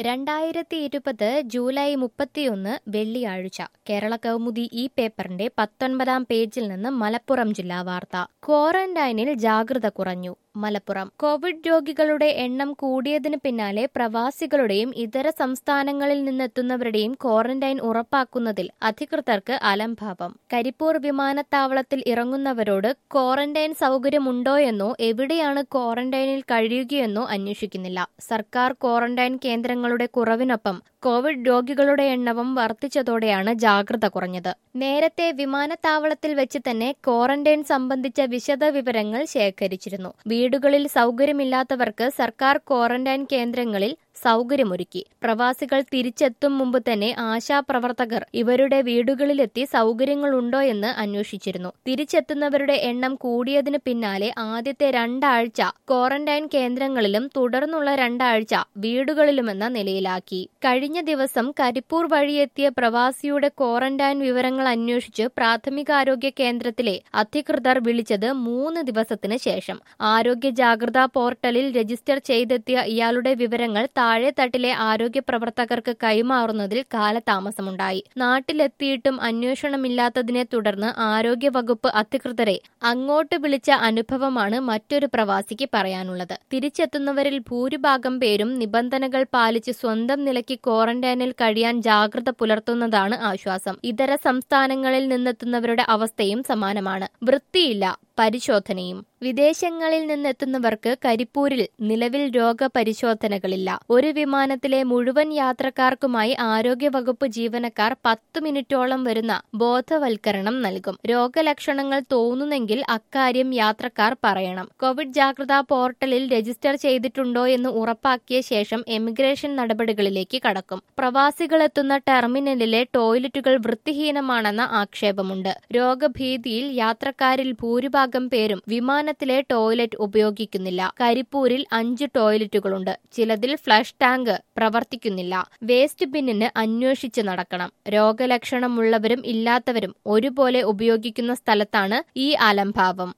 2020 July 31 വെള്ളിയാഴ്ച കേരള കൗമുദി ഈ പേപ്പറിന്റെ 19-ാം പേജിൽ നിന്ന് മലപ്പുറം ജില്ലാ വാർത്ത. ക്വാറന്റൈനിൽ ജാഗ്രത കുറഞ്ഞു. മലപ്പുറം കോവിഡ് രോഗികളുടെ എണ്ണം കൂടിയതിന് പിന്നാലെ പ്രവാസികളുടെയും ഇതര സംസ്ഥാനങ്ങളിൽ നിന്നെത്തുന്നവരുടെയും ക്വാറന്റൈൻ ഉറപ്പാക്കുന്നതിൽ അധികൃതർക്ക് അലംഭാവം. കരിപ്പൂർ വിമാനത്താവളത്തിൽ ഇറങ്ങുന്നവരോട് ക്വാറന്റൈൻ സൗകര്യമുണ്ടോയെന്നോ എവിടെയാണ് ക്വാറന്റൈനിൽ കഴിയുകയെന്നോ അന്വേഷിക്കുന്നില്ല. സർക്കാർ ക്വാറന്റൈൻ കേന്ദ്രങ്ങളുടെ കുറവിനൊപ്പം കോവിഡ് രോഗികളുടെ എണ്ണവും വർദ്ധിച്ചതോടെയാണ് ജാഗ്രത കുറഞ്ഞത്. നേരത്തെ വിമാനത്താവളത്തിൽ വെച്ച് തന്നെ ക്വാറന്റൈൻ സംബന്ധിച്ച വിശദ വിവരങ്ങൾ ശേഖരിച്ചിരുന്നു. വീടുകളിൽ സൗകര്യമില്ലാത്തവർക്ക് സർക്കാർ ക്വാറന്റൈൻ കേന്ദ്രങ്ങളിൽ സൗകര്യമൊരുക്കി. പ്രവാസികൾ തിരിച്ചെത്തും മുമ്പ് തന്നെ ആശാപ്രവർത്തകർ ഇവരുടെ വീടുകളിലെത്തി സൗകര്യങ്ങളുണ്ടോ എന്ന് അന്വേഷിച്ചിരുന്നു. തിരിച്ചെത്തുന്നവരുടെ എണ്ണം കൂടിയതിന് പിന്നാലെ ആദ്യത്തെ 2 ആഴ്ച ക്വാറന്റൈൻ കേന്ദ്രങ്ങളിലും തുടർന്നുള്ള 2 ആഴ്ച വീടുകളിലുമെന്ന നിലയിലാക്കി. കഴിഞ്ഞ ദിവസം കരിപ്പൂർ വഴിയെത്തിയ പ്രവാസിയുടെ ക്വാറന്റൈൻ വിവരങ്ങൾ അന്വേഷിച്ച് പ്രാഥമികാരോഗ്യ കേന്ദ്രത്തിലെ അധികൃതർ വിളിച്ചത് 3 ദിവസത്തിന് ശേഷം. ആരോഗ്യ ജാഗ്രതാ പോർട്ടലിൽ രജിസ്റ്റർ ചെയ്തെത്തിയ ഇയാളുടെ വിവരങ്ങൾ താഴെത്തട്ടിലെ ആരോഗ്യ പ്രവർത്തകർക്ക് കൈമാറുന്നതിൽ കാലതാമസമുണ്ടായി. നാട്ടിലെത്തിയിട്ടും അന്വേഷണമില്ലാത്തതിനെ തുടർന്ന് ആരോഗ്യവകുപ്പ് അധികൃതരെ അങ്ങോട്ട് വിളിച്ച അനുഭവമാണ് മറ്റൊരു പ്രവാസിക്ക് പറയാനുള്ളത്. തിരിച്ചെത്തുന്നവരിൽ ഭൂരിഭാഗം പേരും നിബന്ധനകൾ പാലിച്ച് സ്വന്തം നിലയ്ക്ക് ക്വാറന്റൈനിൽ കഴിയാൻ ജാഗ്രത പുലർത്തുന്നതാണ് ആശ്വാസം. ഇതര സംസ്ഥാനങ്ങളിൽ നിന്നെത്തുന്നവരുടെ അവസ്ഥയും സമാനമാണ്. വൃത്തിയില്ല, പരിശോധനയും. വിദേശങ്ങളിൽ നിന്നെത്തുന്നവർക്ക് കരിപ്പൂരിൽ നിലവിൽ രോഗപരിശോധനകളില്ല. ഒരു വിമാനത്തിലെ മുഴുവൻ യാത്രക്കാർക്കുമായി ആരോഗ്യവകുപ്പ് ജീവനക്കാർ 10 മിനിറ്റോളം വരുന്ന ബോധവൽക്കരണം നൽകും. രോഗലക്ഷണങ്ങൾ തോന്നുന്നെങ്കിൽ അക്കാര്യം യാത്രക്കാർ പറയണം. കോവിഡ് ജാഗ്രതാ പോർട്ടലിൽ രജിസ്റ്റർ ചെയ്തിട്ടുണ്ടോ എന്ന് ഉറപ്പാക്കിയ ശേഷം എമിഗ്രേഷൻ നടപടികളിലേക്ക് കടക്കും. പ്രവാസികളെത്തുന്ന ടെർമിനലിലെ ടോയ്ലറ്റുകൾ വൃത്തിഹീനമാണെന്ന ആക്ഷേപമുണ്ട്. രോഗഭീതിയിൽ യാത്രക്കാരിൽ ഭൂരിഭാഗം പേരും വിമാനത്തിലെ ടോയ്ലറ്റ് ഉപയോഗിക്കുന്നില്ല. കരിപ്പൂരിൽ 5 ടോയ്ലറ്റുകളുണ്ട്. ചിലതിൽ ഫ്ലഷ് ടാങ്ക് പ്രവർത്തിക്കുന്നില്ല. വേസ്റ്റ് ബിന്നിന് അന്വേഷിച്ച് നടക്കണം. രോഗലക്ഷണമുള്ളവരും ഇല്ലാത്തവരും ഒരുപോലെ ഉപയോഗിക്കുന്ന സ്ഥലത്താണ് ഈ അലംഭാവം.